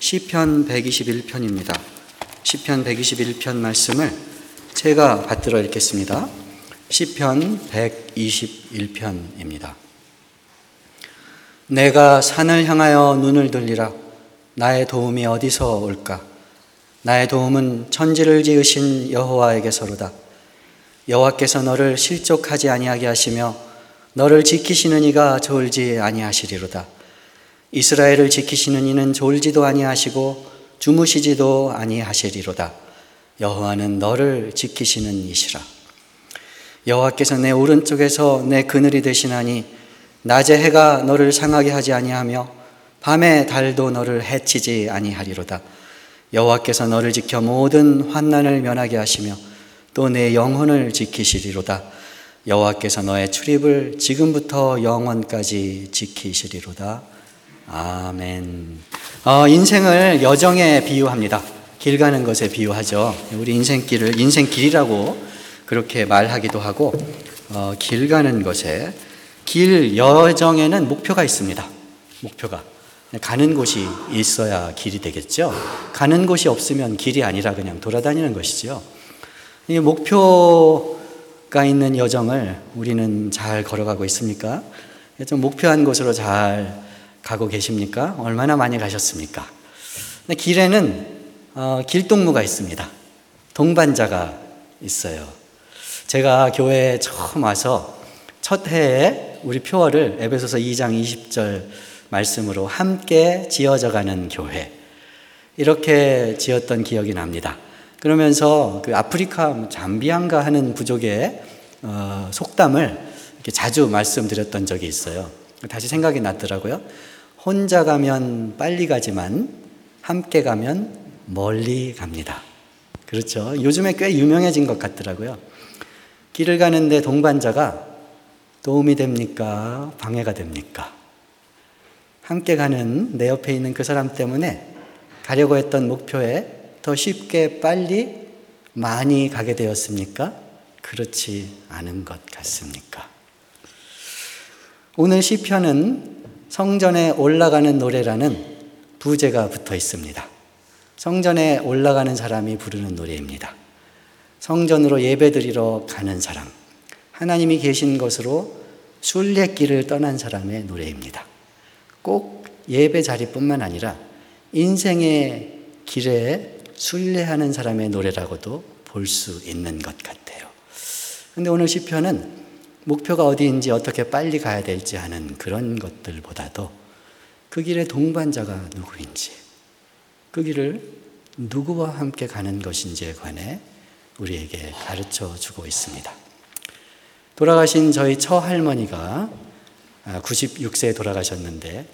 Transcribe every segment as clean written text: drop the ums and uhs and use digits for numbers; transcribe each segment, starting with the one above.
시편 121편입니다. 시편 121편 말씀을 제가 받들어 읽겠습니다. 시편 121편입니다. 내가 산을 향하여 눈을 돌리라. 나의 도움이 어디서 올까? 나의 도움은 천지를 지으신 여호와에게서로다. 여호와께서 너를 실족하지 아니하게 하시며 너를 지키시는 이가 졸지 아니하시리로다. 이스라엘을 지키시는 이는 졸지도 아니하시고 주무시지도 아니하시리로다. 여호와는 너를 지키시는 이시라. 여호와께서 내 오른쪽에서 내 그늘이 되시나니 낮에 해가 너를 상하게 하지 아니하며 밤에 달도 너를 해치지 아니하리로다. 여호와께서 너를 지켜 모든 환난을 면하게 하시며 또 내 영혼을 지키시리로다. 여호와께서 너의 출입을 지금부터 영원까지 지키시리로다. 아멘. 인생을 여정에 비유합니다. 길 가는 것에 비유하죠. 우리 인생길이라고 그렇게 말하기도 하고, 길 가는 것에, 길 여정에는 목표가 있습니다. 목표가. 가는 곳이 있어야 길이 되겠죠. 가는 곳이 없으면 길이 아니라 그냥 돌아다니는 것이죠. 이 목표가 있는 여정을 우리는 잘 걸어가고 있습니까? 좀 목표한 곳으로 잘 가고 계십니까? 얼마나 많이 가셨습니까? 근데 길에는 길동무가 있습니다. 동반자가 있어요. 제가 교회에 처음 와서 첫 해에 우리 표어를 에베소서 2장 20절 말씀으로 함께 지어져가는 교회, 이렇게 지었던 기억이 납니다. 그러면서 그 아프리카 잠비안가 하는 부족의 속담을 이렇게 자주 말씀드렸던 적이 있어요. 다시 생각이 났더라고요. 혼자 가면 빨리 가지만 함께 가면 멀리 갑니다. 그렇죠. 요즘에 꽤 유명해진 것 같더라고요. 길을 가는데 동반자가 도움이 됩니까? 방해가 됩니까? 함께 가는 내 옆에 있는 그 사람 때문에 가려고 했던 목표에 더 쉽게 빨리 많이 가게 되었습니까? 그렇지 않은 것 같습니까? 오늘 시편은 성전에 올라가는 노래라는 부제가 붙어 있습니다. 성전에 올라가는 사람이 부르는 노래입니다. 성전으로 예배드리러 가는 사람, 하나님이 계신 곳으로 순례길을 떠난 사람의 노래입니다. 꼭 예배 자리뿐만 아니라 인생의 길에 순례하는 사람의 노래라고도 볼 수 있는 것 같아요. 그런데 오늘 시편은 목표가 어디인지 어떻게 빨리 가야 될지 하는 그런 것들보다도 그 길의 동반자가 누구인지, 그 길을 누구와 함께 가는 것인지에 관해 우리에게 가르쳐 주고 있습니다. 돌아가신 저희 처할머니가 96세에 돌아가셨는데,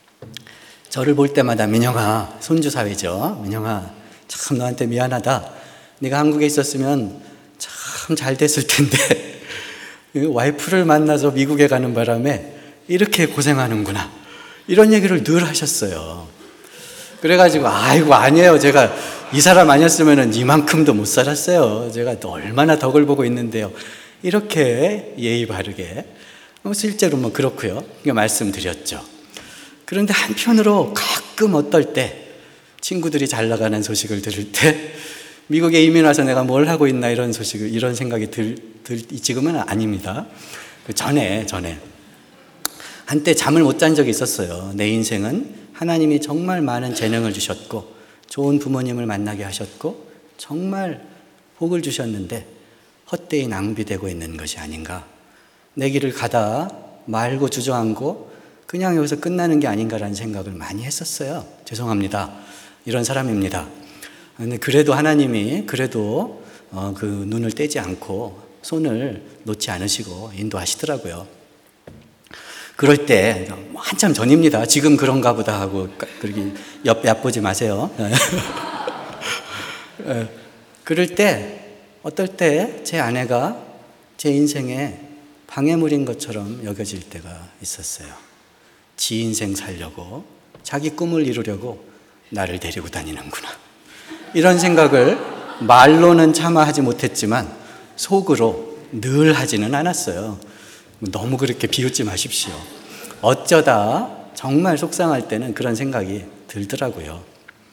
저를 볼 때마다 민영아, 손주 사위죠. 민영아, 참 너한테 미안하다. 네가 한국에 있었으면 참 잘 됐을 텐데 와이프를 만나서 미국에 가는 바람에 이렇게 고생하는구나, 이런 얘기를 늘 하셨어요. 그래가지고 아이고 아니에요, 제가 이 사람 아니었으면 이만큼도 못 살았어요. 제가 얼마나 덕을 보고 있는데요, 이렇게 예의 바르게, 실제로 뭐 그렇고요, 말씀드렸죠. 그런데 한편으로 가끔 어떨 때 친구들이 잘 나가는 소식을 들을 때 미국에 이민 와서 내가 뭘 하고 있나, 이런 소식을, 이런 생각이 지금은 아닙니다. 전에 한때 잠을 못 잔 적이 있었어요. 내 인생은 하나님이 정말 많은 재능을 주셨고 좋은 부모님을 만나게 하셨고 정말 복을 주셨는데 헛되이 낭비되고 있는 것이 아닌가, 내 길을 가다 말고 주저앉고 그냥 여기서 끝나는 게 아닌가라는 생각을 많이 했었어요. 죄송합니다. 이런 사람입니다. 근데 그래도 하나님이 그 눈을 떼지 않고 손을 놓지 않으시고 인도하시더라고요. 그럴 때 한참 전입니다. 지금 그런가 보다 하고 그렇게 얕보지 마세요. 그럴 때 어떨 때 제 아내가 제 인생에 방해물인 것처럼 여겨질 때가 있었어요. 지 인생 살려고, 자기 꿈을 이루려고 나를 데리고 다니는구나, 이런 생각을 말로는 차마 하지 못했지만 속으로 늘 하지는 않았어요. 너무 그렇게 비웃지 마십시오. 어쩌다 정말 속상할 때는 그런 생각이 들더라고요.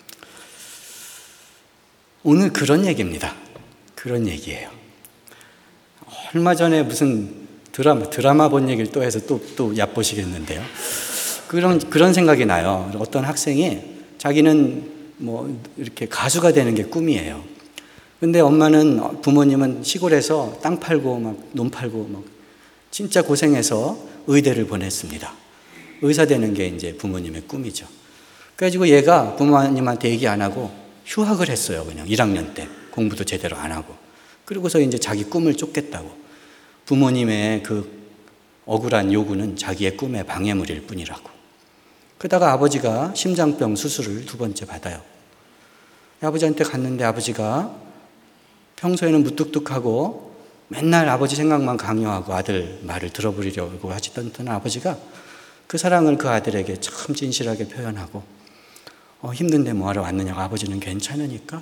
오늘 그런 얘기입니다. 그런 얘기예요. 얼마 전에 무슨 드라마 본 얘기를 또 해서 또 얕보시겠는데요. 그런 생각이 나요. 어떤 학생이 자기는 뭐 이렇게 가수가 되는 게 꿈이에요. 근데 부모님은 시골에서 땅 팔고 막 논 팔고 막 진짜 고생해서 의대를 보냈습니다. 의사 되는 게 이제 부모님의 꿈이죠. 그래가지고 얘가 부모님한테 얘기 안 하고 휴학을 했어요. 그냥 1학년 때 공부도 제대로 안 하고. 그리고서 이제 자기 꿈을 쫓겠다고. 부모님의 그 억울한 요구는 자기의 꿈의 방해물일 뿐이라고. 그러다가 아버지가 심장병 수술을 2번째 받아요. 아버지한테 갔는데 아버지가 평소에는 무뚝뚝하고 맨날 아버지 생각만 강요하고 아들 말을 들어버리려고 하시던 아버지가 그 사랑을 그 아들에게 참 진실하게 표현하고 힘든데 뭐하러 왔느냐고. 아버지는 괜찮으니까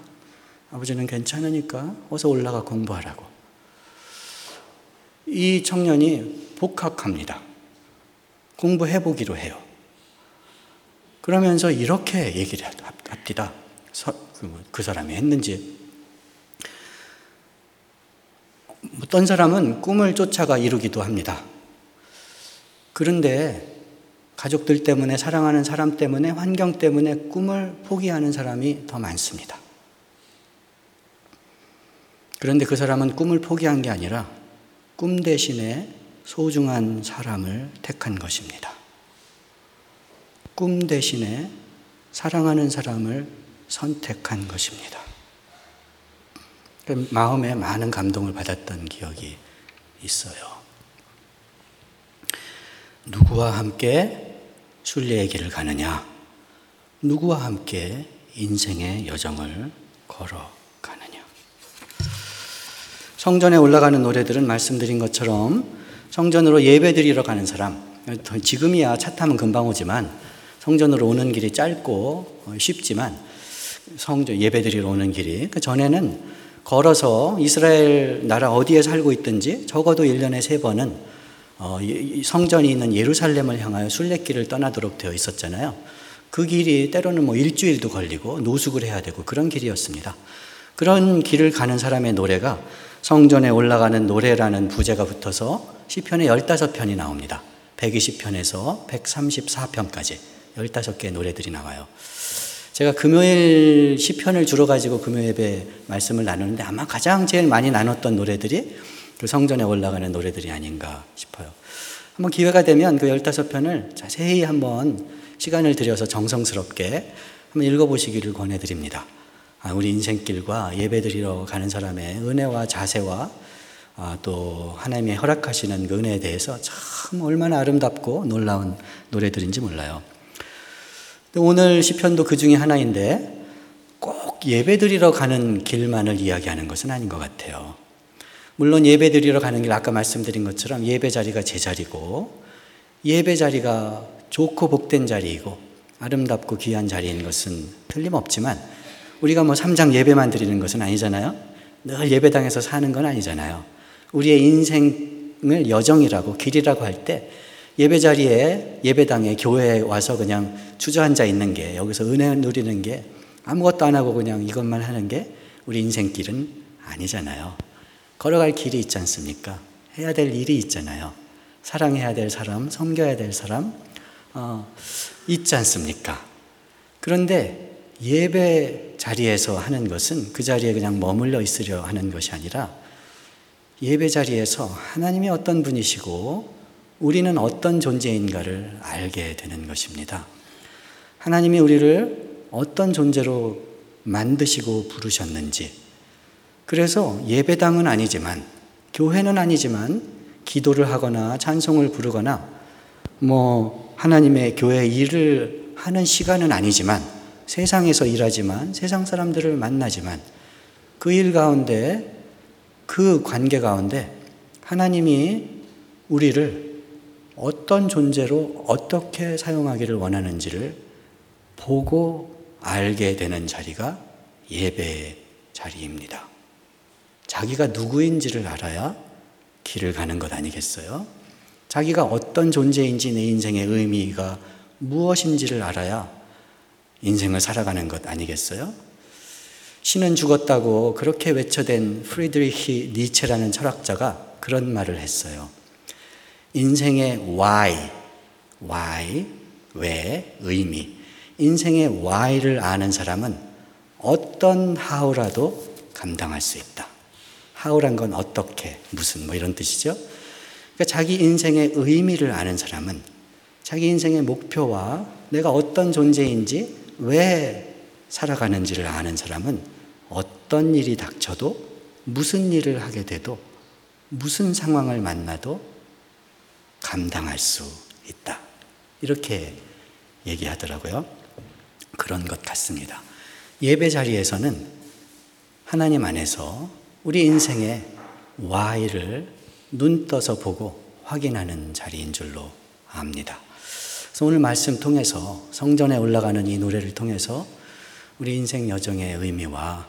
어서 올라가 공부하라고. 이 청년이 복학합니다. 공부해보기로 해요. 그러면서 이렇게 얘기를 합니다. 그 사람이 했는지. 어떤 사람은 꿈을 쫓아가 이루기도 합니다. 그런데 가족들 때문에, 사랑하는 사람 때문에, 환경 때문에 꿈을 포기하는 사람이 더 많습니다. 그런데 그 사람은 꿈을 포기한 게 아니라 꿈 대신에 소중한 사람을 택한 것입니다. 꿈 대신에 사랑하는 사람을 선택한 것입니다. 마음에 많은 감동을 받았던 기억이 있어요. 누구와 함께 순례의 길을 가느냐? 누구와 함께 인생의 여정을 걸어가느냐? 성전에 올라가는 노래들은 말씀드린 것처럼 성전으로 예배드리러 가는 사람, 지금이야 차 타면 금방 오지만 성전으로 오는 길이 짧고 쉽지만 성전 예배드리러 오는 길이, 그 전에는 걸어서 이스라엘 나라 어디에 살고 있든지 적어도 1년에 3번은 성전이 있는 예루살렘을 향하여 순례길을 떠나도록 되어 있었잖아요. 그 길이 때로는 뭐 일주일도 걸리고 노숙을 해야 되고 그런 길이었습니다. 그런 길을 가는 사람의 노래가 성전에 올라가는 노래라는 부제가 붙어서 시편에 15편이 나옵니다. 120편에서 134편까지 15개의 노래들이 나와요. 제가 금요일 시편을 주로 가지고 금요 예배 말씀을 나누는데 아마 가장 제일 많이 나눴던 노래들이 그 성전에 올라가는 노래들이 아닌가 싶어요. 한번 기회가 되면 그 15편을 자세히 한번 시간을 들여서 정성스럽게 한번 읽어보시기를 권해드립니다. 우리 인생길과 예배드리러 가는 사람의 은혜와 자세와 또 하나님의 허락하시는 그 은혜에 대해서 참 얼마나 아름답고 놀라운 노래들인지 몰라요. 오늘 시편도 그 중에 하나인데 꼭 예배드리러 가는 길만을 이야기하는 것은 아닌 것 같아요. 물론 예배드리러 가는 길, 아까 말씀드린 것처럼 예배 자리가 제 자리고 예배 자리가 좋고 복된 자리이고 아름답고 귀한 자리인 것은 틀림없지만 우리가 뭐 3장 예배만 드리는 것은 아니잖아요. 늘 예배당에서 사는 건 아니잖아요. 우리의 인생을 여정이라고, 길이라고 할 때 예배 자리에, 예배당에, 교회에 와서 그냥 주저앉아 있는 게, 여기서 은혜 누리는 게, 아무것도 안 하고 그냥 이것만 하는 게 우리 인생길은 아니잖아요. 걸어갈 길이 있지 않습니까? 해야 될 일이 있잖아요. 사랑해야 될 사람, 섬겨야 될 사람 있지 않습니까? 그런데 예배 자리에서 하는 것은 그 자리에 그냥 머물러 있으려 하는 것이 아니라 예배 자리에서 하나님이 어떤 분이시고 우리는 어떤 존재인가를 알게 되는 것입니다. 하나님이 우리를 어떤 존재로 만드시고 부르셨는지, 그래서 예배당은 아니지만, 교회는 아니지만, 기도를 하거나 찬송을 부르거나 하나님의 교회 일을 하는 시간은 아니지만, 세상에서 일하지만, 세상 사람들을 만나지만, 그 일 가운데, 그 관계 가운데 하나님이 우리를 어떤 존재로 어떻게 사용하기를 원하는지를 보고 알게 되는 자리가 예배의 자리입니다. 자기가 누구인지를 알아야 길을 가는 것 아니겠어요? 자기가 어떤 존재인지, 내 인생의 의미가 무엇인지를 알아야 인생을 살아가는 것 아니겠어요? 신은 죽었다고 그렇게 외쳐댄 프리드리히 니체라는 철학자가 그런 말을 했어요. 인생의 why, 왜, 의미. 인생의 why를 아는 사람은 어떤 how라도 감당할 수 있다. how란 건 어떻게, 무슨 뭐 이런 뜻이죠. 그러니까 자기 인생의 의미를 아는 사람은 자기 인생의 목표와 내가 어떤 존재인지 왜 살아가는지를 아는 사람은 어떤 일이 닥쳐도 무슨 일을 하게 돼도 무슨 상황을 만나도 감당할 수 있다. 이렇게 얘기하더라고요. 그런 것 같습니다. 예배 자리에서는 하나님 안에서 우리 인생의 why를 눈 떠서 보고 확인하는 자리인 줄로 압니다. 그래서 오늘 말씀 통해서 성전에 올라가는 이 노래를 통해서 우리 인생 여정의 의미와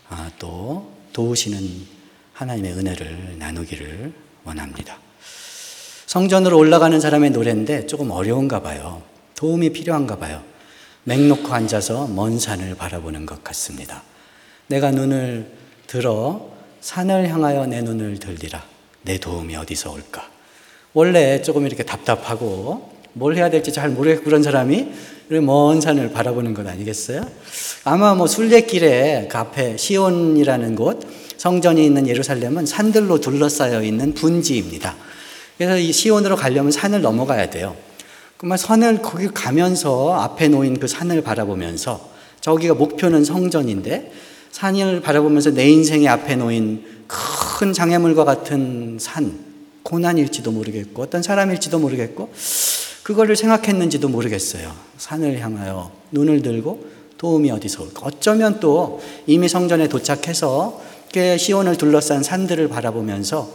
또 도우시는 하나님의 은혜를 나누기를 원합니다. 성전으로 올라가는 사람의 노래인데 조금 어려운가 봐요. 도움이 필요한가 봐요. 맹 놓고 앉아서 먼 산을 바라보는 것 같습니다. 내가 눈을 들어 산을 향하여 내 눈을 들리라. 내 도움이 어디서 올까? 원래 조금 이렇게 답답하고 뭘 해야 될지 잘 모르겠고 그런 사람이 먼 산을 바라보는 것 아니겠어요? 아마 뭐 순례길에 그 앞에 시온이라는 곳, 성전이 있는 예루살렘은 산들로 둘러싸여 있는 분지입니다. 그래서 이 시온으로 가려면 산을 넘어가야 돼요. 그러면 산을 거기 가면서 앞에 놓인 그 산을 바라보면서 저기가 목표는 성전인데 산을 바라보면서 내 인생의 앞에 놓인 큰 장애물과 같은 산, 고난일지도 모르겠고 어떤 사람일지도 모르겠고 그거를 생각했는지도 모르겠어요. 산을 향하여 눈을 들고 도움이 어디서 올까? 어쩌면 또 이미 성전에 도착해서 시온을 둘러싼 산들을 바라보면서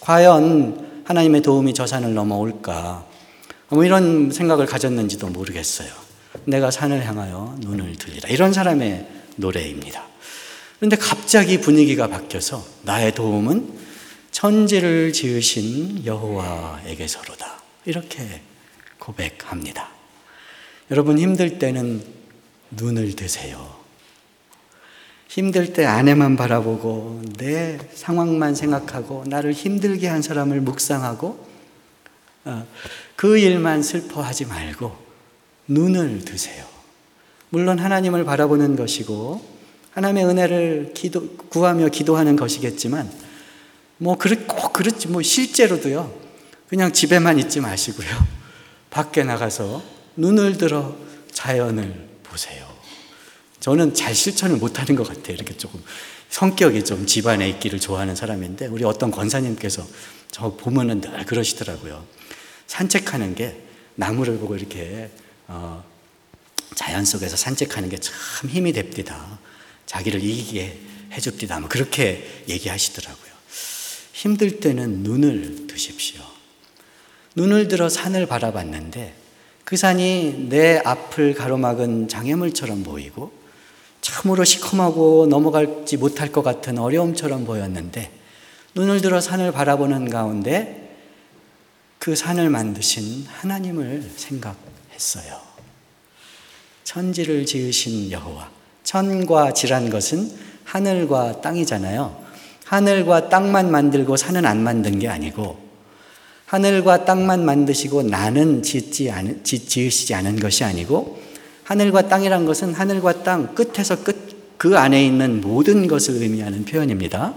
과연 하나님의 도움이 저 산을 넘어올까? 뭐 이런 생각을 가졌는지도 모르겠어요. 내가 산을 향하여 눈을 들리라. 이런 사람의 노래입니다. 그런데 갑자기 분위기가 바뀌어서 나의 도움은 천지를 지으신 여호와에게서로다. 이렇게 고백합니다. 여러분 힘들 때는 눈을 드세요. 힘들 때 아내만 바라보고 내 상황만 생각하고 나를 힘들게 한 사람을 묵상하고 그 일만 슬퍼하지 말고 눈을 드세요. 물론 하나님을 바라보는 것이고 하나님의 은혜를 구하며 기도하는 것이겠지만 꼭 그렇지 실제로도요. 그냥 집에만 있지 마시고요. 밖에 나가서 눈을 들어 자연을 보세요. 저는 잘 실천을 못하는 것 같아요. 이렇게 조금 성격이 좀 집안에 있기를 좋아하는 사람인데 우리 어떤 권사님께서 저 보면은 늘 그러시더라고요. 산책하는 게 나무를 보고 이렇게 자연 속에서 산책하는 게 참 힘이 됩디다. 자기를 이기게 해줍디다. 그렇게 얘기하시더라고요. 힘들 때는 눈을 드십시오. 눈을 들어 산을 바라봤는데 그 산이 내 앞을 가로막은 장애물처럼 보이고 참으로 시커멓고 넘어가지 못할 것 같은 어려움처럼 보였는데 눈을 들어 산을 바라보는 가운데 그 산을 만드신 하나님을 생각했어요. 천지를 지으신 여호와. 천과 지란 것은 하늘과 땅이잖아요. 하늘과 땅만 만들고 산은 안 만든 게 아니고 하늘과 땅만 만드시고 나는 지으시지 않은 것이 아니고 하늘과 땅이란 것은 하늘과 땅 끝에서 끝 그 안에 있는 모든 것을 의미하는 표현입니다.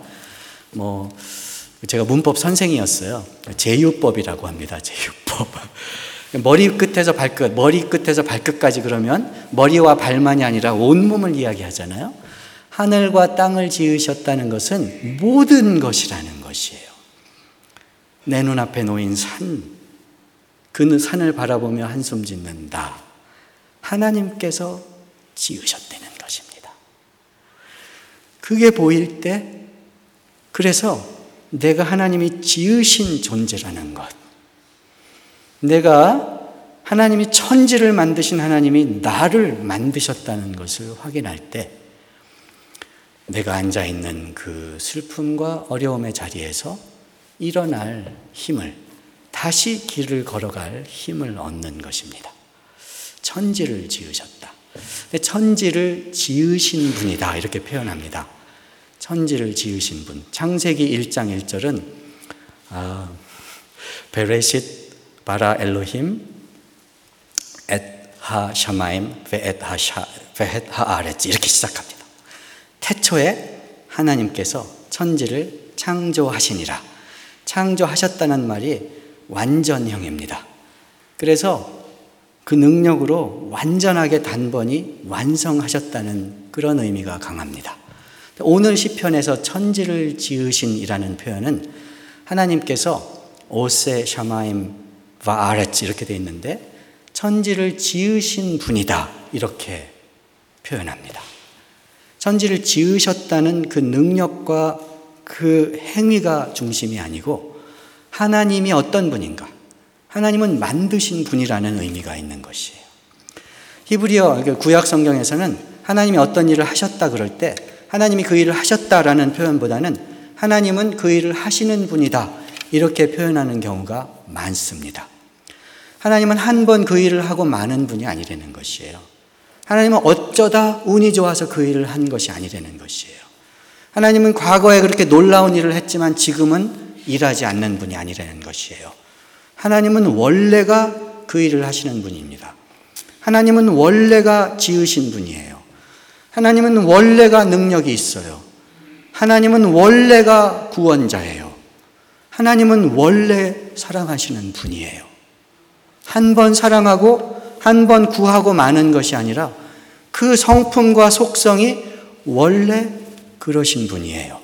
제가 문법 선생이었어요. 제유법이라고 합니다. 제유법. 머리 끝에서 발끝까지 그러면 머리와 발만이 아니라 온몸을 이야기하잖아요. 하늘과 땅을 지으셨다는 것은 모든 것이라는 것이에요. 내 눈앞에 놓인 산, 그 산을 바라보며 한숨 짓는다. 하나님께서 지으셨다는 것입니다. 그게 보일 때, 그래서 내가 하나님이 지으신 존재라는 것, 내가 하나님이 천지를 만드신 하나님이 나를 만드셨다는 것을 확인할 때 내가 앉아있는 그 슬픔과 어려움의 자리에서 일어날 힘을, 다시 길을 걸어갈 힘을 얻는 것입니다. 천지를 지으셨다. 천지를 지으신 분이다 이렇게 표현합니다. 천지를 지으신 분. 창세기 1장 1절은 베레싯 바라 엘로힘 엣 하 샤마임 베엣 하 아레츠 이렇게 시작합니다. 태초에 하나님께서 천지를 창조하시니라. 창조하셨다는 말이 완전형입니다. 그래서 그 능력으로 완전하게 단번이 완성하셨다는 그런 의미가 강합니다. 오늘 시편에서 천지를 지으신이라는 표현은 하나님께서 오세 샤마임 바 아레츠 이렇게 되어 있는데 천지를 지으신 분이다 이렇게 표현합니다. 천지를 지으셨다는 그 능력과 그 행위가 중심이 아니고 하나님이 어떤 분인가? 하나님은 만드신 분이라는 의미가 있는 것이에요. 히브리어 구약 성경에서는 하나님이 어떤 일을 하셨다 그럴 때 하나님이 그 일을 하셨다라는 표현보다는 하나님은 그 일을 하시는 분이다 이렇게 표현하는 경우가 많습니다. 하나님은 한 번 그 일을 하고 마는 분이 아니라는 것이에요. 하나님은 어쩌다 운이 좋아서 그 일을 한 것이 아니라는 것이에요. 하나님은 과거에 그렇게 놀라운 일을 했지만 지금은 일하지 않는 분이 아니라는 것이에요. 하나님은 원래가 그 일을 하시는 분입니다. 하나님은 원래가 지으신 분이에요. 하나님은 원래가 능력이 있어요. 하나님은 원래가 구원자예요. 하나님은 원래 사랑하시는 분이에요. 한 번 사랑하고 한 번 구하고 마는 것이 아니라 그 성품과 속성이 원래 그러신 분이에요.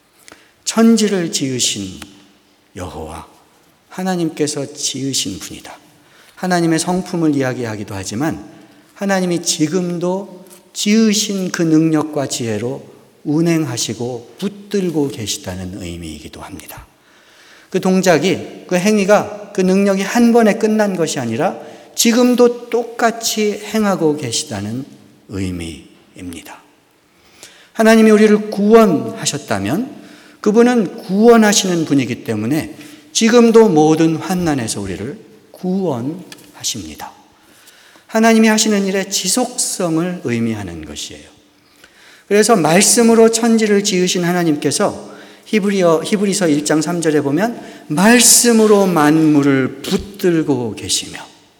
천지를 지으신 여호와, 하나님께서 지으신 분이다. 하나님의 성품을 이야기하기도 하지만 하나님이 지금도 지으신 그 능력과 지혜로 운행하시고 붙들고 계시다는 의미이기도 합니다. 그 동작이, 그 행위가, 그 능력이 한 번에 끝난 것이 아니라 지금도 똑같이 행하고 계시다는 의미입니다. 하나님이 우리를 구원하셨다면 그분은 구원하시는 분이기 때문에 지금도 모든 환난에서 우리를 구원하십니다. 하나님이 하시는 일의 지속성을 의미하는 것이에요. 그래서 말씀으로 천지를 지으신 하나님께서 히브리서 1장 3절에 보면 말씀으로 만물을 붙들고 계시며,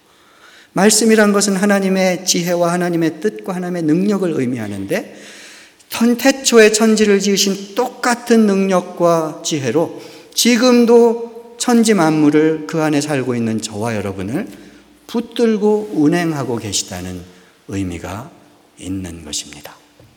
말씀이란 것은 하나님의 지혜와 하나님의 뜻과 하나님의 능력을 의미하는데 태초에 천지를 지으신 똑같은 능력과 지혜로 지금도 천지 만물을 그 안에 살고 있는 저와 여러분을 붙들고 운행하고 계시다는 의미가 있는 것입니다.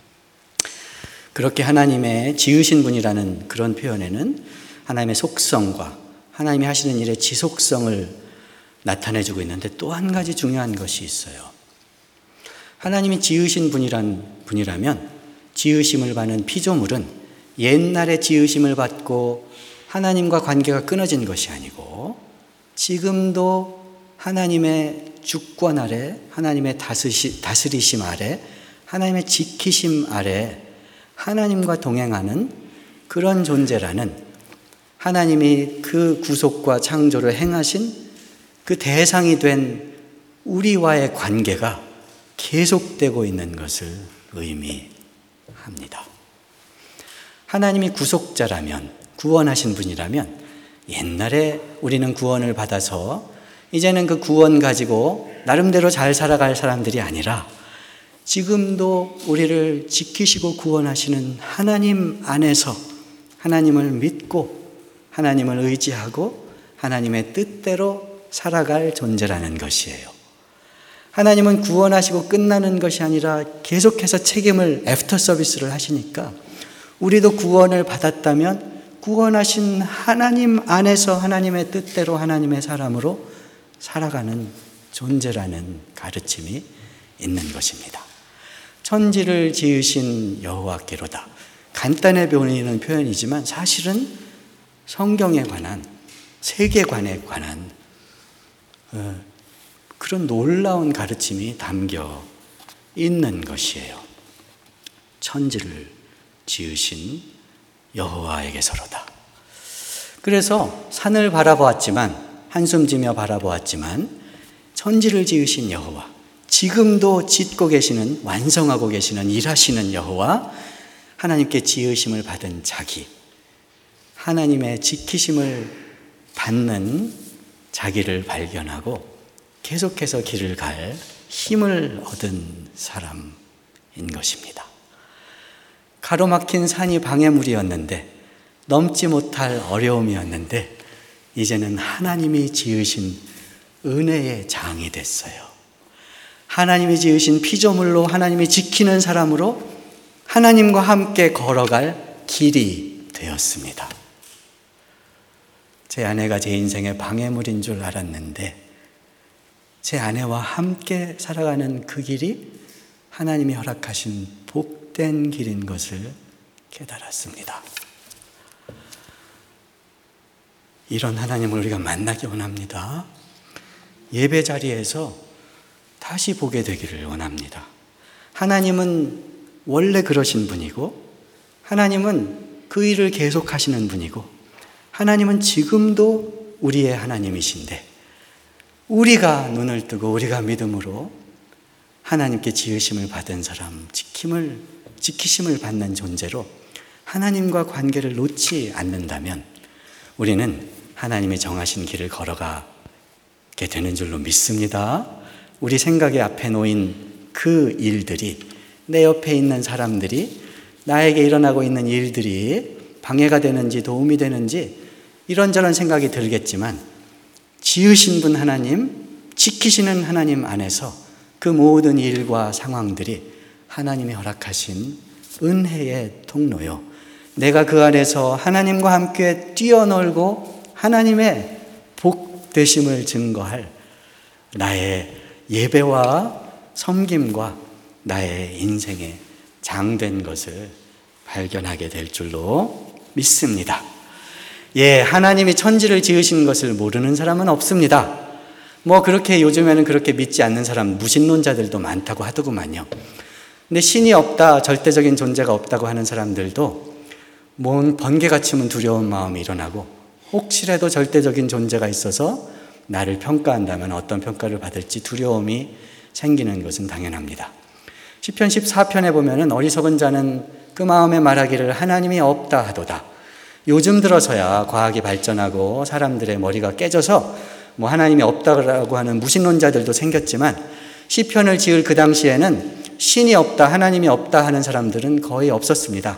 그렇게 하나님의 지으신 분이라는 그런 표현에는 하나님의 속성과 하나님이 하시는 일의 지속성을 나타내주고 있는데 또 한 가지 중요한 것이 있어요. 하나님이 지으신 분이라면 지으심을 받는 피조물은 옛날에 지으심을 받고 하나님과 관계가 끊어진 것이 아니고 지금도 하나님의 주권 아래, 하나님의 다스리심 아래, 하나님의 지키심 아래 하나님과 동행하는 그런 존재라는, 하나님이 그 구속과 창조를 행하신 그 대상이 된 우리와의 관계가 계속되고 있는 것을 의미합니다. 하나님이 구속자라면, 구원하신 분이라면 옛날에 우리는 구원을 받아서 이제는 그 구원 가지고 나름대로 잘 살아갈 사람들이 아니라 지금도 우리를 지키시고 구원하시는 하나님 안에서 하나님을 믿고 하나님을 의지하고 하나님의 뜻대로 살아갈 존재라는 것이에요. 하나님은 구원하시고 끝나는 것이 아니라 계속해서 책임을 애프터 서비스를 하시니까 우리도 구원을 받았다면 구원하신 하나님 안에서 하나님의 뜻대로 하나님의 사람으로 살아가는 존재라는 가르침이 있는 것입니다. 천지를 지으신 여호와께로다. 간단해 보이는 표현이지만 사실은 성경에 관한, 세계관에 관한 그런 놀라운 가르침이 담겨 있는 것이에요. 천지를 지으신 여호와에게서로다. 그래서 산을 바라보았지만, 한숨 지며 바라보았지만 천지를 지으신 여호와, 지금도 짓고 계시는, 완성하고 계시는, 일하시는 여호와, 하나님께 지으심을 받은 자기, 하나님의 지키심을 받는 자기를 발견하고 계속해서 길을 갈 힘을 얻은 사람인 것입니다. 가로막힌 산이 방해물이었는데, 넘지 못할 어려움이었는데, 이제는 하나님이 지으신 은혜의 장이 됐어요. 하나님이 지으신 피조물로 하나님이 지키는 사람으로 하나님과 함께 걸어갈 길이 되었습니다. 제 아내가 제 인생의 방해물인 줄 알았는데, 제 아내와 함께 살아가는 그 길이 하나님이 허락하신 복된 길인 것을 깨달았습니다. 이런 하나님을 우리가 만나기 원합니다. 예배 자리에서 다시 보게 되기를 원합니다. 하나님은 원래 그러신 분이고, 하나님은 그 일을 계속하시는 분이고, 하나님은 지금도 우리의 하나님이신데, 우리가 눈을 뜨고 우리가 믿음으로 하나님께 지으심을 받은 사람, 지키심을 받는 존재로 하나님과 관계를 놓지 않는다면 우리는 하나님이 정하신 길을 걸어가게 되는 줄로 믿습니다. 우리 생각의 앞에 놓인 그 일들이, 내 옆에 있는 사람들이, 나에게 일어나고 있는 일들이 방해가 되는지 도움이 되는지 이런저런 생각이 들겠지만, 지으신 분 하나님, 지키시는 하나님 안에서 그 모든 일과 상황들이 하나님이 허락하신 은혜의 통로요, 내가 그 안에서 하나님과 함께 뛰어놀고 하나님의 복되심을 증거할 나의 예배와 섬김과 나의 인생의 장된 것을 발견하게 될 줄로 믿습니다. 하나님이 천지를 지으신 것을 모르는 사람은 없습니다. 그렇게 요즘에는 그렇게 믿지 않는 사람, 무신론자들도 많다고 하더구만요. 근데 신이 없다, 절대적인 존재가 없다고 하는 사람들도 번개가 치면 두려운 마음이 일어나고, 혹시라도 절대적인 존재가 있어서 나를 평가한다면 어떤 평가를 받을지 두려움이 생기는 것은 당연합니다. 시편 14편에 보면은 어리석은 자는 그 마음에 말하기를 하나님이 없다 하도다. 요즘 들어서야 과학이 발전하고 사람들의 머리가 깨져서 하나님이 없다고 하는 무신론자들도 생겼지만, 시편을 지을 그 당시에는 신이 없다, 하나님이 없다 하는 사람들은 거의 없었습니다.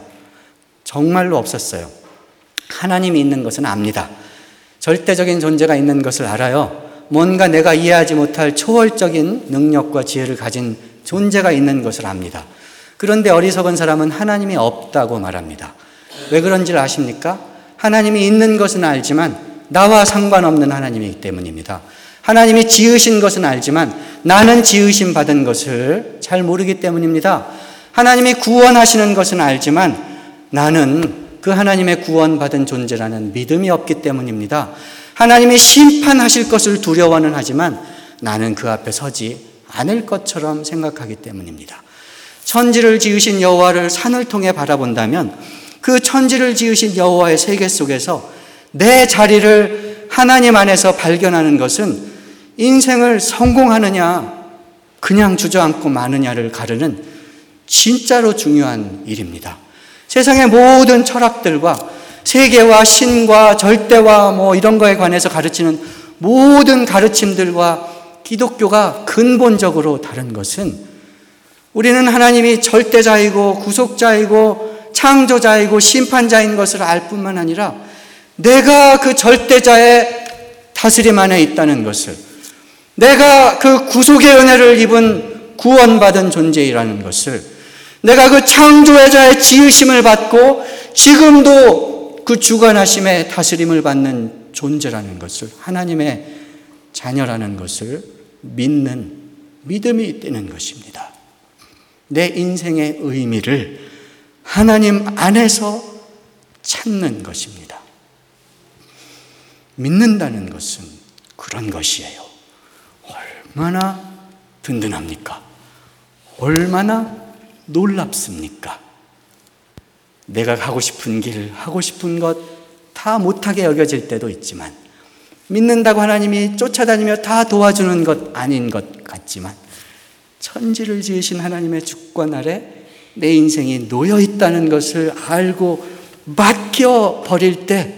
정말로 없었어요. 하나님이 있는 것은 압니다. 절대적인 존재가 있는 것을 알아요. 뭔가 내가 이해하지 못할 초월적인 능력과 지혜를 가진 존재가 있는 것을 압니다. 그런데 어리석은 사람은 하나님이 없다고 말합니다. 왜 그런지를 아십니까? 하나님이 있는 것은 알지만 나와 상관없는 하나님이기 때문입니다. 하나님이 지으신 것은 알지만 나는 지으심 받은 것을 잘 모르기 때문입니다. 하나님이 구원하시는 것은 알지만 나는 그 하나님의 구원받은 존재라는 믿음이 없기 때문입니다. 하나님이 심판하실 것을 두려워는 하지만 나는 그 앞에 서지 않을 것처럼 생각하기 때문입니다. 천지를 지으신 여호와를 산을 통해 바라본다면 그 천지를 지으신 여호와의 세계 속에서 내 자리를 하나님 안에서 발견하는 것은 인생을 성공하느냐 그냥 주저앉고 마느냐를 가르는 진짜로 중요한 일입니다. 세상의 모든 철학들과 세계와 신과 절대와 이런 거에 관해서 가르치는 모든 가르침들과 기독교가 근본적으로 다른 것은, 우리는 하나님이 절대자이고 구속자이고 창조자이고 심판자인 것을 알 뿐만 아니라 내가 그 절대자의 다스림 안에 있다는 것을, 내가 그 구속의 은혜를 입은 구원받은 존재이라는 것을, 내가 그 창조자의 지으심을 받고 지금도 그 주관하심의 다스림을 받는 존재라는 것을, 하나님의 자녀라는 것을 믿는 믿음이 되는 것입니다. 내 인생의 의미를 하나님 안에서 찾는 것입니다. 믿는다는 것은 그런 것이에요. 얼마나 든든합니까? 얼마나 놀랍습니까? 내가 하고 싶은 길, 하고 싶은 것 다 못하게 여겨질 때도 있지만, 믿는다고 하나님이 쫓아다니며 다 도와주는 것 아닌 것 같지만, 천지를 지으신 하나님의 주권 아래 내 인생이 놓여 있다는 것을 알고 맡겨 버릴 때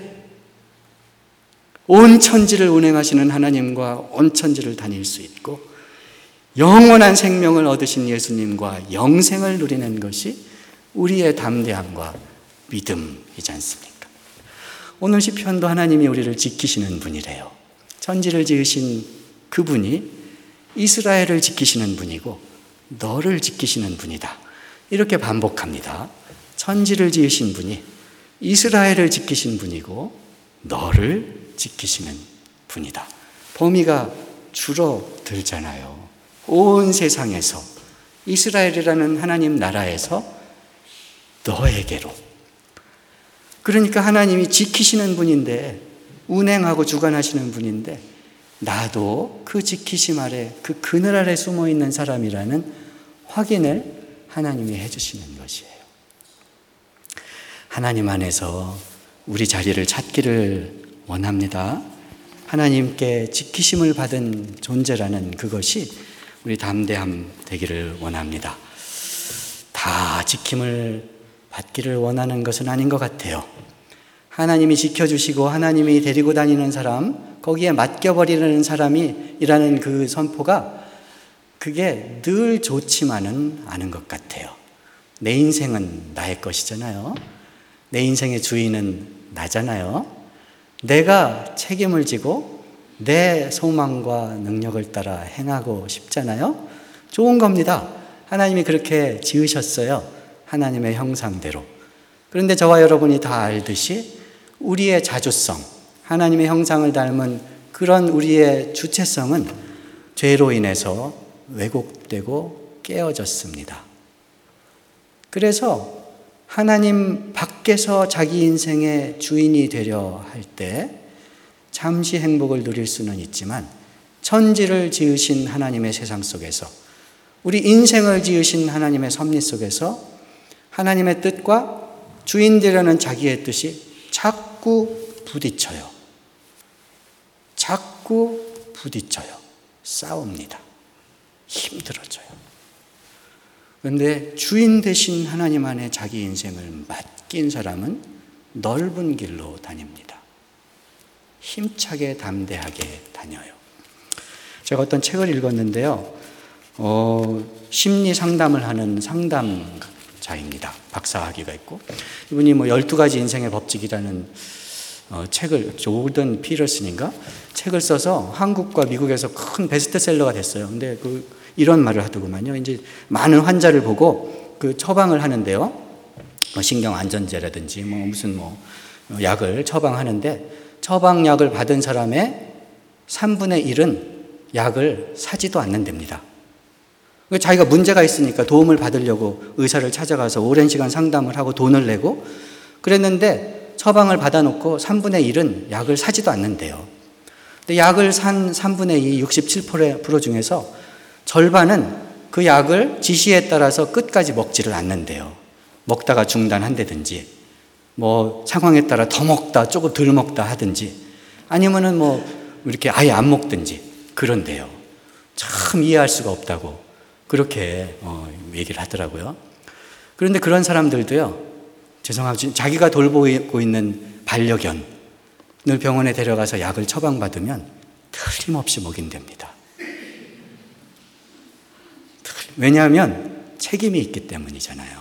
온 천지를 운행하시는 하나님과 온 천지를 다닐 수 있고 영원한 생명을 얻으신 예수님과 영생을 누리는 것이 우리의 담대함과 믿음이지 않습니까? 오늘 시편도 하나님이 우리를 지키시는 분이래요. 천지를 지으신 그분이 이스라엘을 지키시는 분이고 너를 지키시는 분이다. 이렇게 반복합니다. 천지를 지으신 분이 이스라엘을 지키신 분이고 너를 지키시는 분이다. 범위가 줄어들잖아요. 온 세상에서 이스라엘이라는 하나님 나라에서 너에게로. 그러니까 하나님이 지키시는 분인데, 운행하고 주관하시는 분인데 나도 그 지키심 아래, 그 그늘 아래 숨어 있는 사람이라는 확인을 하나님이 해주시는 것이에요. 하나님 안에서 우리 자리를 찾기를 원합니다. 하나님께 지키심을 받은 존재라는 그것이 우리 담대함 되기를 원합니다. 다 지킴을 받기를 원하는 것은 아닌 것 같아요. 하나님이 지켜주시고 하나님이 데리고 다니는 사람, 거기에 맡겨버리는 사람이라는 그 선포가 그게 늘 좋지만은 않은 것 같아요. 내 인생은 나의 것이잖아요. 내 인생의 주인은 나잖아요. 내가 책임을 지고 내 소망과 능력을 따라 행하고 싶잖아요. 좋은 겁니다. 하나님이 그렇게 지으셨어요. 하나님의 형상대로. 그런데 저와 여러분이 다 알듯이 우리의 자주성, 하나님의 형상을 닮은 그런 우리의 주체성은 죄로 인해서 왜곡되고 깨어졌습니다. 그래서 하나님 밖에서 자기 인생의 주인이 되려 할 때 잠시 행복을 누릴 수는 있지만 천지를 지으신 하나님의 세상 속에서, 우리 인생을 지으신 하나님의 섭리 속에서 하나님의 뜻과 주인 되려는 자기의 뜻이 자꾸 부딪혀요. 자꾸 부딪혀요. 싸웁니다. 힘들어져요. 그런데 주인 되신 하나님 안에 자기 인생을 맡긴 사람은 넓은 길로 다닙니다. 힘차게 담대하게 다녀요. 제가 어떤 책을 읽었는데요. 심리 상담을 하는 상담자입니다. 박사학위가 있고, 이분이 12가지 인생의 법칙이라는 책을, 조던 피터슨인가? 책을 써서 한국과 미국에서 큰 베스트셀러가 됐어요. 근데 이런 말을 하더구만요. 이제 많은 환자를 보고 그 처방을 하는데요. 신경 안전제라든지 무슨 약을 처방하는데, 처방약을 받은 사람의 3분의 1은 약을 사지도 않는답니다. 자기가 문제가 있으니까 도움을 받으려고 의사를 찾아가서 오랜 시간 상담을 하고 돈을 내고 그랬는데 처방을 받아놓고 3분의 1은 약을 사지도 않는데요. 근데 약을 산 3분의 2, 67% 중에서 절반은 그 약을 지시에 따라서 끝까지 먹지를 않는데요. 먹다가 중단한다든지, 상황에 따라 더 먹다, 조금 덜 먹다 하든지, 아니면은 이렇게 아예 안 먹든지, 그런데요. 참 이해할 수가 없다고 그렇게 얘기를 하더라고요. 그런데 그런 사람들도요, 죄송하지만 자기가 돌보고 있는 반려견을 병원에 데려가서 약을 처방받으면 틀림없이 먹인답니다. 왜냐하면 책임이 있기 때문이잖아요.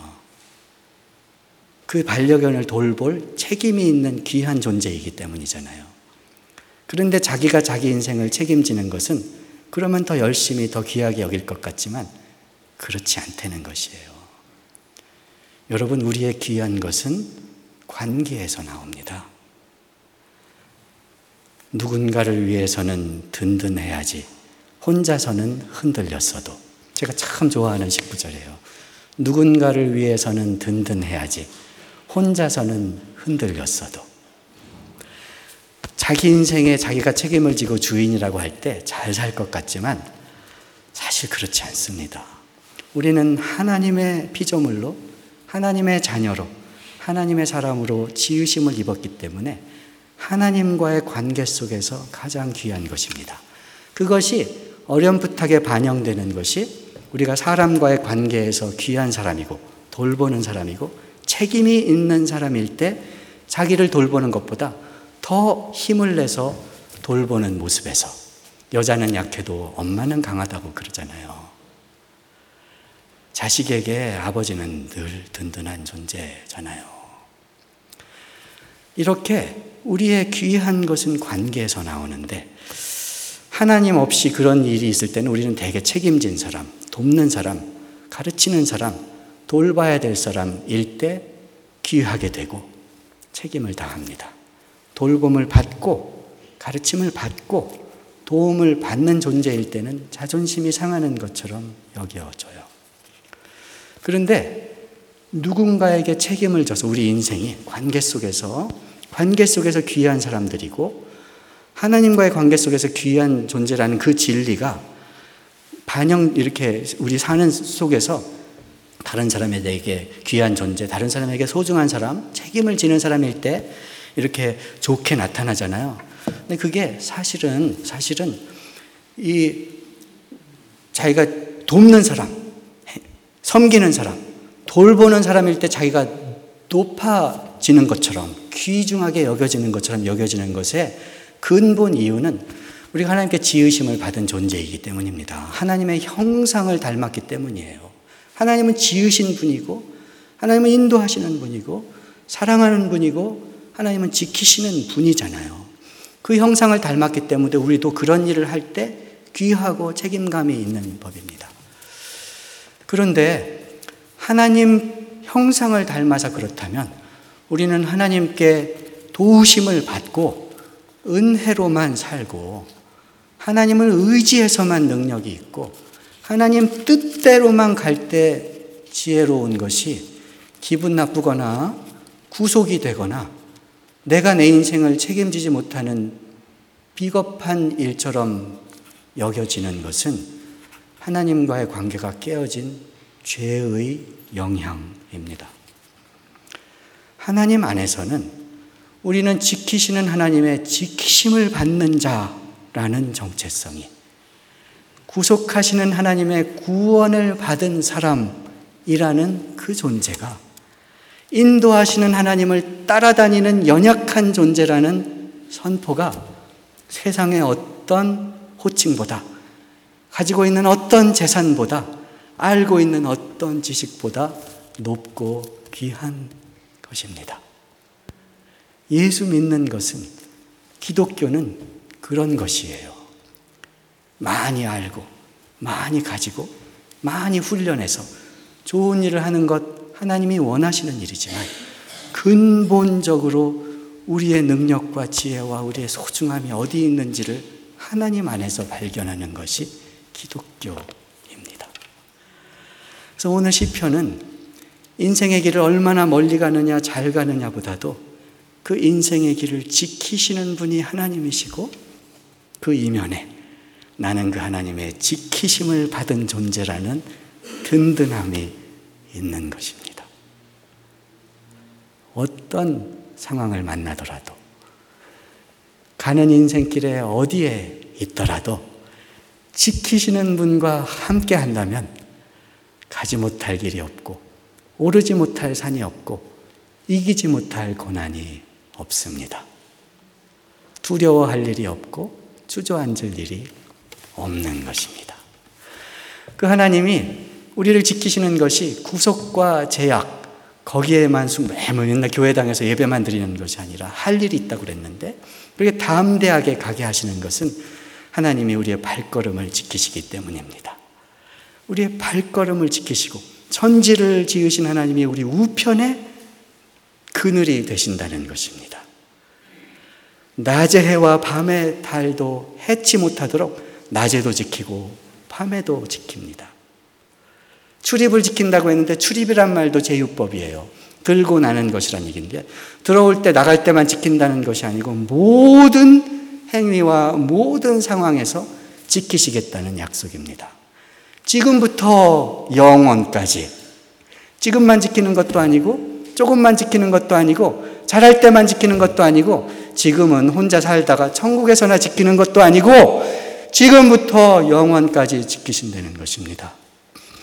그 반려견을 돌볼 책임이 있는 귀한 존재이기 때문이잖아요. 그런데 자기가 자기 인생을 책임지는 것은 그러면 더 열심히 더 귀하게 여길 것 같지만 그렇지 않다는 것이에요. 여러분, 우리의 귀한 것은 관계에서 나옵니다. 누군가를 위해서는 든든해야지 혼자서는 흔들렸어도. 제가 참 좋아하는 19절이에요. 누군가를 위해서는 든든해야지 혼자서는 흔들렸어도. 자기 인생에 자기가 책임을 지고 주인이라고 할 때 잘 살 것 같지만 사실 그렇지 않습니다. 우리는 하나님의 피조물로, 하나님의 자녀로, 하나님의 사람으로 지으심을 입었기 때문에 하나님과의 관계 속에서 가장 귀한 것입니다. 그것이 어렴풋하게 반영되는 것이 우리가 사람과의 관계에서 귀한 사람이고 돌보는 사람이고 책임이 있는 사람일 때 자기를 돌보는 것보다 더 힘을 내서 돌보는 모습에서 여자는 약해도 엄마는 강하다고 그러잖아요. 자식에게 아버지는 늘 든든한 존재잖아요. 이렇게 우리의 귀한 것은 관계에서 나오는데 하나님 없이 그런 일이 있을 때는 우리는 되게 책임진 사람, 돕는 사람, 가르치는 사람, 돌봐야 될 사람일 때 귀하게 되고 책임을 다합니다. 돌봄을 받고 가르침을 받고 도움을 받는 존재일 때는 자존심이 상하는 것처럼 여겨져요. 그런데 누군가에게 책임을 져서 우리 인생이 관계 속에서 귀한 사람들이고 하나님과의 관계 속에서 귀한 존재라는 그 진리가 이렇게 우리 사는 속에서 다른 사람에게 귀한 존재, 다른 사람에게 소중한 사람, 책임을 지는 사람일 때 이렇게 좋게 나타나잖아요. 근데 그게 사실은 이 자기가 돕는 사람, 섬기는 사람, 돌보는 사람일 때 자기가 높아지는 것처럼 귀중하게 여겨지는 것처럼 여겨지는 것의 근본 이유는 우리가 하나님께 지으심을 받은 존재이기 때문입니다. 하나님의 형상을 닮았기 때문이에요. 하나님은 지으신 분이고 하나님은 인도하시는 분이고 사랑하는 분이고 하나님은 지키시는 분이잖아요. 그 형상을 닮았기 때문에 우리도 그런 일을 할 때 귀하고 책임감이 있는 법입니다. 그런데 하나님 형상을 닮아서 그렇다면 우리는 하나님께 도우심을 받고 은혜로만 살고 하나님을 의지해서만 능력이 있고 하나님 뜻대로만 갈 때 지혜로운 것이 기분 나쁘거나 구속이 되거나 내가 내 인생을 책임지지 못하는 비겁한 일처럼 여겨지는 것은 하나님과의 관계가 깨어진 죄의 영향입니다. 하나님 안에서는 우리는 지키시는 하나님의 지키심을 받는 자라는 정체성이, 구속하시는 하나님의 구원을 받은 사람이라는 그 존재가, 인도하시는 하나님을 따라다니는 연약한 존재라는 선포가 세상의 어떤 호칭보다, 가지고 있는 어떤 재산보다, 알고 있는 어떤 지식보다 높고 귀한 것입니다. 예수 믿는 것은, 기독교는 그런 것이에요. 많이 알고, 많이 가지고, 많이 훈련해서 좋은 일을 하는 것 하나님이 원하시는 일이지만 근본적으로 우리의 능력과 지혜와 우리의 소중함이 어디 있는지를 하나님 안에서 발견하는 것이 기독교입니다. 그래서 오늘 시편은 인생의 길을 얼마나 멀리 가느냐 잘 가느냐보다도 그 인생의 길을 지키시는 분이 하나님이시고 그 이면에 나는 그 하나님의 지키심을 받은 존재라는 든든함이 있는 것입니다. 어떤 상황을 만나더라도, 가는 인생길에 어디에 있더라도 지키시는 분과 함께 한다면 가지 못할 길이 없고 오르지 못할 산이 없고 이기지 못할 고난이 없습니다. 두려워할 일이 없고 주저앉을 일이 없는 것입니다. 그 하나님이 우리를 지키시는 것이 구속과 제약, 거기에만 맨날 교회당에서 예배만 드리는 것이 아니라 할 일이 있다고 그랬는데, 그렇게 담대하게 가게 하시는 것은 하나님이 우리의 발걸음을 지키시기 때문입니다. 우리의 발걸음을 지키시고 천지를 지으신 하나님이 우리 우편에 그늘이 되신다는 것입니다. 낮의 해와 밤의 달도 해치 못하도록 낮에도 지키고 밤에도 지킵니다. 출입을 지킨다고 했는데 출입이란 말도 제휴법이에요. 들고 나는 것이란 얘기인데, 들어올 때 나갈 때만 지킨다는 것이 아니고 모든 행위와 모든 상황에서 지키시겠다는 약속입니다. 지금부터 영원까지, 지금만 지키는 것도 아니고 조금만 지키는 것도 아니고 잘할 때만 지키는 것도 아니고 지금은 혼자 살다가 천국에서나 지키는 것도 아니고 지금부터 영원까지 지키신다는 것입니다.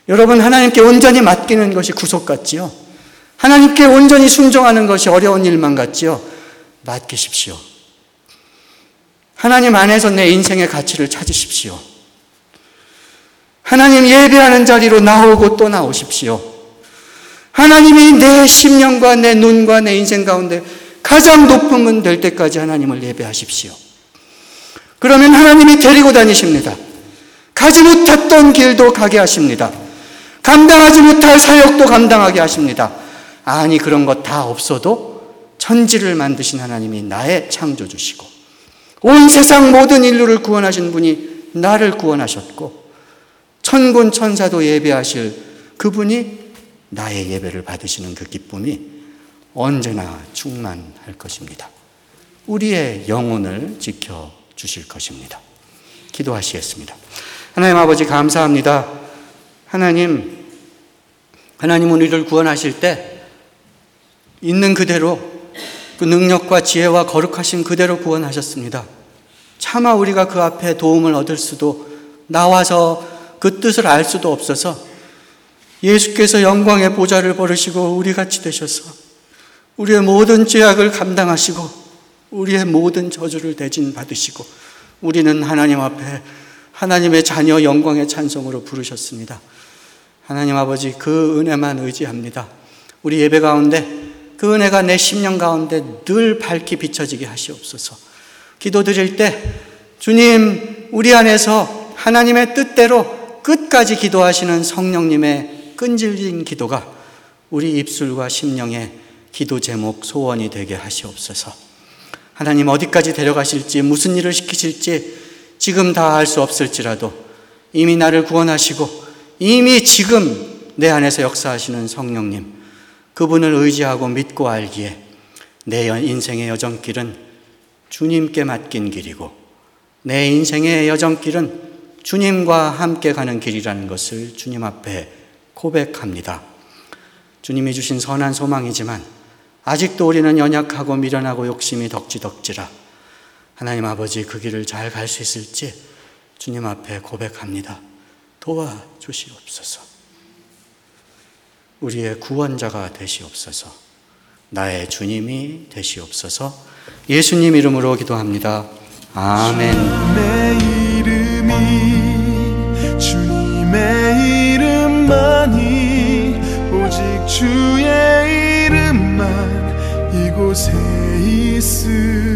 여러분, 하나님께 온전히 맡기는 것이 구속 같지요? 하나님께 온전히 순종하는 것이 어려운 일만 같지요? 맡기십시오. 하나님 안에서 내 인생의 가치를 찾으십시오. 하나님 예배하는 자리로 나오고 또 나오십시오. 하나님이 내 심령과 내 눈과 내 인생 가운데 가장 높은 분 될 때까지 하나님을 예배하십시오. 그러면 하나님이 데리고 다니십니다. 가지 못했던 길도 가게 하십니다. 감당하지 못할 사역도 감당하게 하십니다. 아니, 그런 것 다 없어도 천지를 만드신 하나님이 나의 창조주시고 온 세상 모든 인류를 구원하신 분이 나를 구원하셨고 천군 천사도 예배하실 그분이 나의 예배를 받으시는 그 기쁨이 언제나 충만할 것입니다. 우리의 영혼을 지켜주실 것입니다. 기도하시겠습니다. 하나님 아버지, 감사합니다. 하나님은 우리를 구원하실 때 있는 그대로 그 능력과 지혜와 거룩하심 그대로 구원하셨습니다. 차마 우리가 그 앞에 도움을 얻을 수도, 나와서 그 뜻을 알 수도 없어서 예수께서 영광의 보좌를 버리시고 우리같이 되셔서 우리의 모든 죄악을 감당하시고 우리의 모든 저주를 대신 받으시고 우리는 하나님 앞에 하나님의 자녀 영광의 찬송으로 부르셨습니다. 하나님 아버지, 그 은혜만 의지합니다. 우리 예배 가운데 그 은혜가 내 심령 가운데 늘 밝히 비춰지게 하시옵소서. 기도드릴 때 주님, 우리 안에서 하나님의 뜻대로 끝까지 기도하시는 성령님의 끈질긴 기도가 우리 입술과 심령의 기도 제목, 소원이 되게 하시옵소서. 하나님, 어디까지 데려가실지, 무슨 일을 시키실지 지금 다 알 수 없을지라도 이미 나를 구원하시고 이미 지금 내 안에서 역사하시는 성령님, 그분을 의지하고 믿고 알기에 내 인생의 여정길은 주님께 맡긴 길이고 내 인생의 여정길은 주님과 함께 가는 길이라는 것을 주님 앞에 고백합니다. 주님이 주신 선한 소망이지만 아직도 우리는 연약하고 미련하고 욕심이 덕지덕지라 하나님 아버지, 그 길을 잘 갈 수 있을지 주님 앞에 고백합니다. 도와주시옵소서. 우리의 구원자가 되시옵소서. 나의 주님이 되시옵소서. 예수님 이름으로 기도합니다. 아멘. 주님의 이름만이, 오직 주의 이름만 이곳에 있으리.